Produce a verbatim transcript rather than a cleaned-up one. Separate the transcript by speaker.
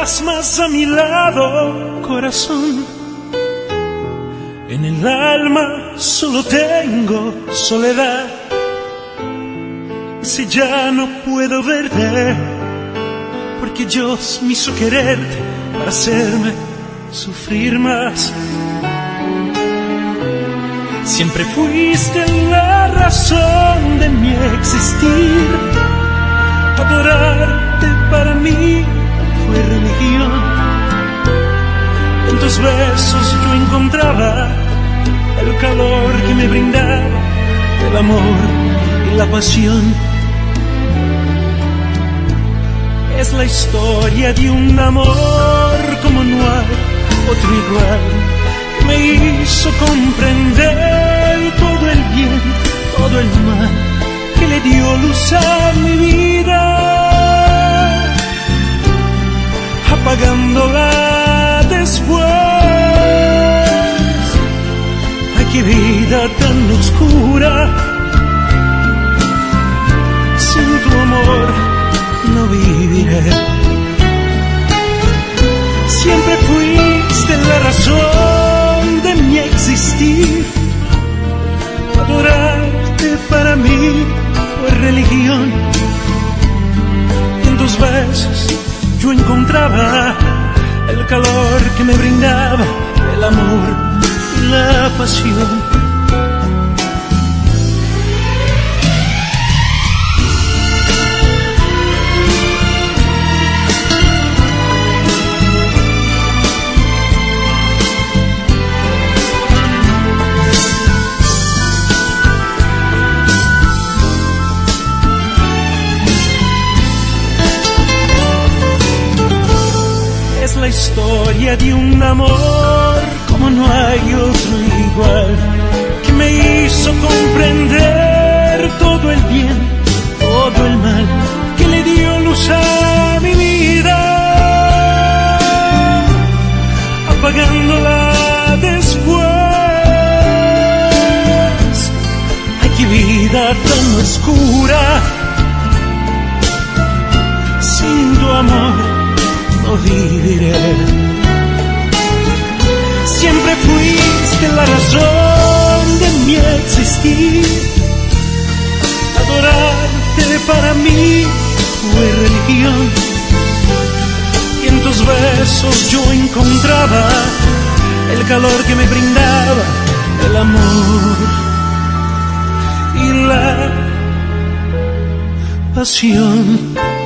Speaker 1: estás más a mi lado, corazón. En el alma solo tengo soledad. Si ya no puedo verte, porque Dios me hizo quererte para hacerme sufrir más. Siempre fuiste la razón de mi existir. Adorarte para mí fue religión. En tus besos yo encontraba el calor que me brindaba el amor y la pasión. Es la historia de un amor como no hay otro igual, que me hizo comprender todo el bien, todo el mal, que le dio luz a mi vida, apagándola después. Ay, qué vida tan oscura, sin tu amor no viviré. Siempre fuiste la razón de mi existir. Adorarte para mí fue religión. Y en tus besos yo encontraba el calor que me brindaba el amor y la pasión. La historia de un amor como no hay otro igual, que me hizo comprender todo el bien, todo el mal, que le dio luz a mi vida, apagándola después. Ay, qué vida tan oscura, sin tu amor no viviré. Siempre fuiste la razón de mi existir. Adorarte para mí fue religión. Y en tus besos yo encontraba el calor que me brindaba el amor y la pasión.